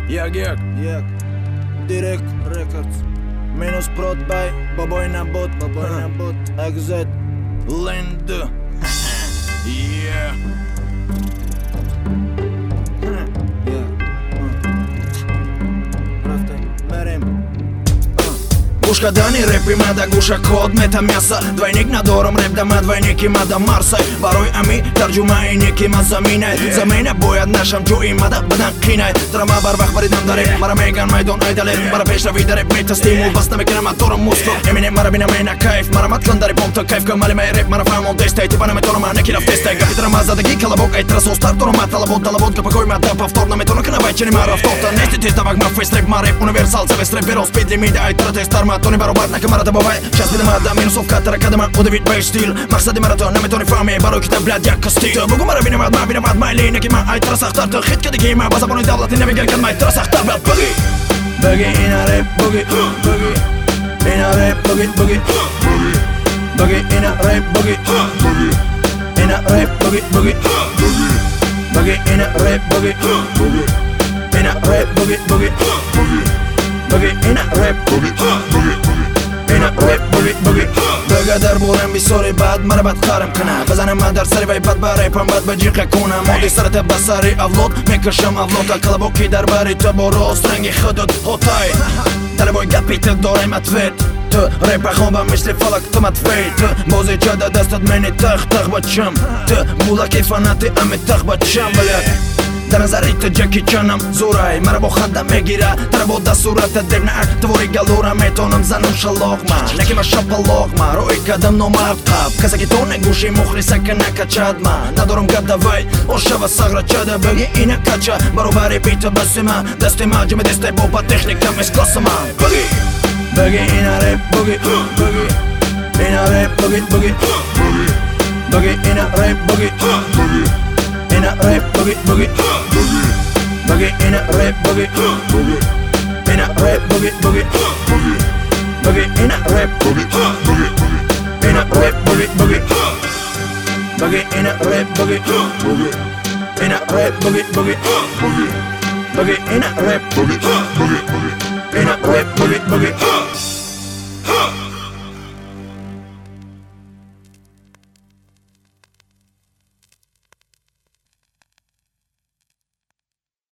Jak Direct Records Minus Prod by Baboy na bot XZ Land Yeah Гушка Дани, рэп има да гуша код мета мяса Двойник над ором, рэп да ма двойник има да Марса Барой ами, тарджума и ник има заминай За мене боят нашам чу има да бъдан кинай Драма барбах баридам да реп, мара меган майдон айдалет Мара пешна вида реп, мета стимул, басна ме кена матора мускул Емине мара бина мена кайф, мара матлан да репомта кайф Камали ме реп, мара фамон дестай, типа на меторма, неки в тестай Гапи драма за да ги калабок, ай трасо стартора ма талабот Капа кой ма да повторна метона кана байче не мара вторта Нести ти ставак ма фейс реп, ма реп, универсал за вес реп Веро спид лимиде, ай трате старма Тони баробар на камерата бавай Час видима да минусовката ръка ма удавит бейс стил Максади маратон на метони фами барой китаб блядь яка стил Тъбуго мара винават майли неки ма ай трасах тарта Хит къде ги има база пони давлати не вигел къд май трасах тар блядь бъги Бъги ина реп бъги Ина реп бъги бъги ина реп бъги Ина реп бъги бъги ина реп бъги Ина реп бъги бъги in a rap in a rap boogie بقدر بورم بسوري بعد مرة بتخارم كنا بزنم مدر سري وای بد بريپم بد بجيقه کنم مودي سرت بسري افلود میکشم افلود کلبوکی در بری تو برو رنگی خودت هوتای طلبوی گپیت دارم اتفت تو رپ خوبم مثل فلک تو متفید تو موزی جاده دستت منی تخ بچم تو مولاکی فناتی امی تخ بچم بلد در نظری تو جکی چنم زورای مرا با خندم میگیره تر با دستورت دبنه توری گلورم میتونم زنم شلاق ما نکی ما شپلاق ما روی کدم نومرد قب کسی که تو نگوشی مخلصه که نکچد ما ندارم گدوی اوشه و سغره چده بگی اینه کچه برو بری بیت بسی ما دستی ما جمع دستی با تکنیکم از کلاس ما بگی اینه ریپ بگی اینه ریپ بگی اینه ریپ بگی in a rap boogie in a rap boogie in a rap boogie in a rap boogie in a rap boogie in a rap boogie in a rap boogie in a rap boogie in a rap boogie